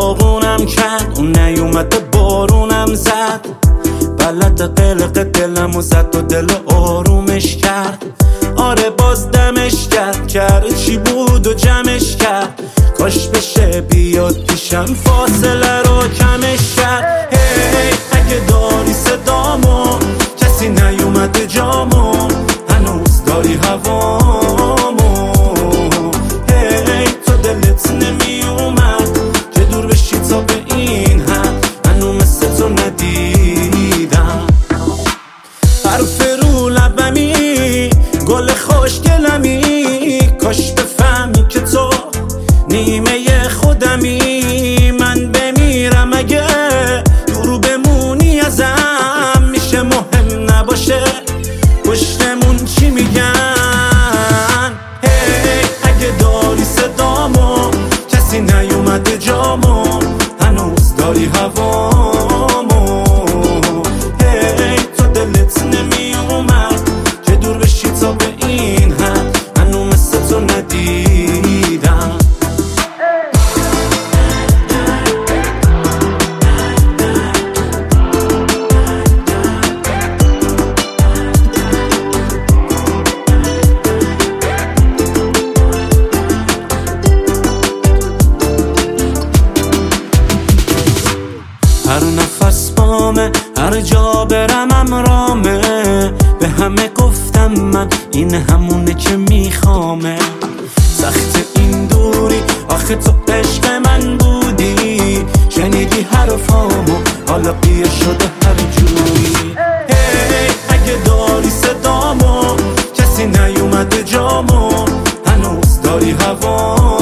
داغونم کرد، اون نیومد بارونم زد، بلد قلق دلمو زد و دل آرومش کرد. آره باز دمش کرد چی بود و جمعش کرد، کاش بشه بیاد پیشم فاصله رو کمش کرد. هی اگه داری صدامو، کسی نیومده جامو، هنوز داری هوامو. هی تو دلت نمیومد که دور بشی تا به این حد، منو مثل تو ندیدم. حرف رو لبمی، گل خوشگلمی، کاش بفهمی که تو نیمه خودمی. من بمیرم اگه دور بمونی ازم، میشه مهم نباشه پشتمون چی میگن. هی اگه داری صدامو، کسی نیومده جامو، هنوز داری هوامو. هی تو دلت نمیومد که دور بشی تا به این حد، منو مثل تو ندیدم. هر نفس بامه، هر جا برم امرامه، به همه گفتم من این همونه که میخوامه. سخت این دوری، آخه تو عشق من بودی، شنیدی حرفامو، حالا قیه شده هر جوری. هی اگه داری صدامو، کسی نیومده جامو، هنوز داری هوامو.